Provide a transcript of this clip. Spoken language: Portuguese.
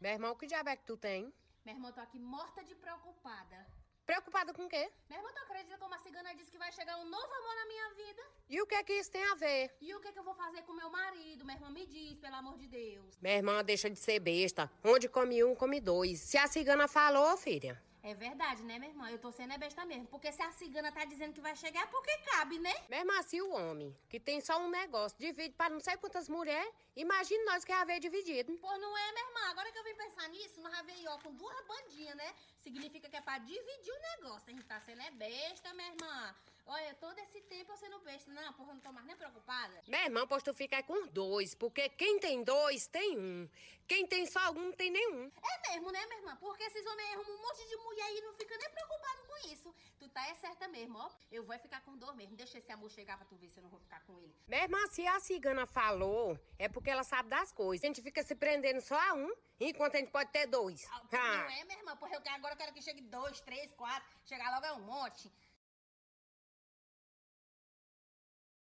Meu irmão, que diabo é que tu tem? Meu irmão, eu tô aqui morta de preocupada. Preocupada com o quê? Meu irmão, tu acredita como a cigana disse que vai chegar um novo amor na minha vida? E o que é que isso tem a ver? E o que eu vou fazer com meu marido? Meu irmão me diz, pelo amor de Deus. Minha irmã, deixa de ser besta. Onde come um, come dois. Se a cigana falou, filha. É verdade, né, minha irmã? Eu tô sendo besta mesmo. Porque se a cigana tá dizendo que vai chegar, é porque cabe, né? Mesmo assim, o homem, que tem só um negócio, divide para não sei quantas mulheres, imagina nós que é haver dividido. Pô, não é, minha irmã? Agora que eu vim pensar nisso, nós veio ó, com duas bandinhas, né? Significa que é pra dividir o negócio. A gente tá sendo besta, minha irmã. Olha, todo esse tempo eu sendo besta. Não, porra, eu não tô mais nem preocupada. Minha irmã, pois tu fica com dois, porque quem tem dois, tem um. Quem tem só um, não tem nenhum. É mesmo, né, minha irmã? Porque esses homens arrumam um monte de mulher aí e não ficam nem preocupados com isso. Tu tá certa mesmo, ó. Eu vou ficar com dor mesmo. Deixa esse amor chegar pra tu ver se eu não vou ficar com ele. Minha irmã, se a cigana falou, é porque ela sabe das coisas. A gente fica se prendendo só a um, enquanto a gente pode ter dois. Não é, minha irmã? Porque agora eu quero que chegue 2, 3, 4. Chegar logo é um monte.